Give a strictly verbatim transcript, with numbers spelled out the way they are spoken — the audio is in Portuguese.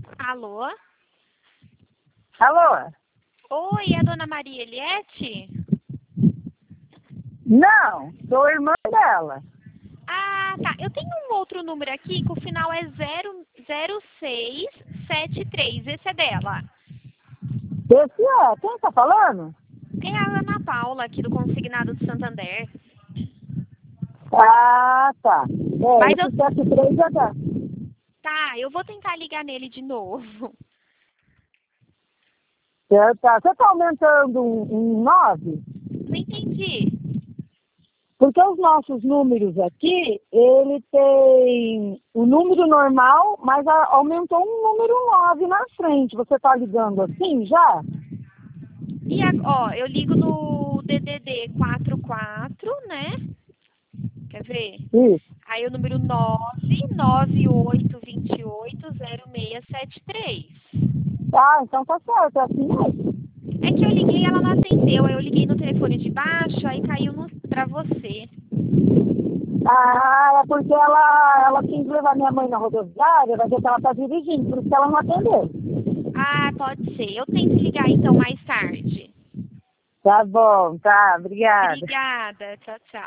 Alô? Alô? Oi, é a dona Maria Eliette? Não, sou irmã dela. Ah, tá. Eu tenho um outro número aqui que o final é zero zero seis sete três. Esse é dela. Esse é, quem tá falando? É a Ana Paula, aqui do Consignado de Santander. Ah, tá. É, Mas eu... esse sete três já dá. Tá, eu vou tentar ligar nele de novo. É, tá. Você tá aumentando um, um nove? Não entendi. Porque os nossos números aqui, ele tem o número normal, mas a- aumentou um número nove na frente. Você tá ligando assim já? E a... ó, eu ligo no D D D quatro quatro, né? Quer ver? Isso. Aí o número nove nove oito dois oito zero seis sete três. Ah, então tá certo, é assim mesmo. É que eu liguei e ela não atendeu. Aí eu liguei no telefone de baixo, aí caiu no... pra você. Ah, é porque ela, ela tinha que levar minha mãe na rodoviária, vai ver que ela tá dirigindo, por isso que ela não atendeu. Ah, pode ser. Eu tento ligar então mais tarde. Tá bom, tá, obrigada. Obrigada. Tchau, tchau.